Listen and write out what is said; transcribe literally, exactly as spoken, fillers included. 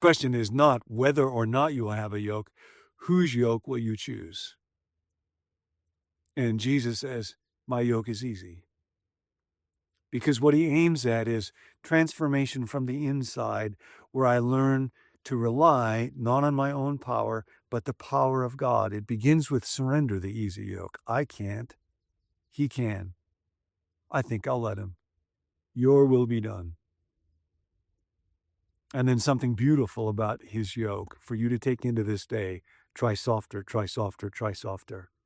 Question is not whether or not you will have a yoke. Whose yoke will you choose? And Jesus says, my yoke is easy. Because what he aims at is transformation from the inside, where I learn to rely not on my own power, but the power of God. It begins with surrender, the easy yoke. I can't. He can. I think I'll let him. Your will be done. And then something beautiful about his yoke for you to take into this day. Try softer, try softer, try softer.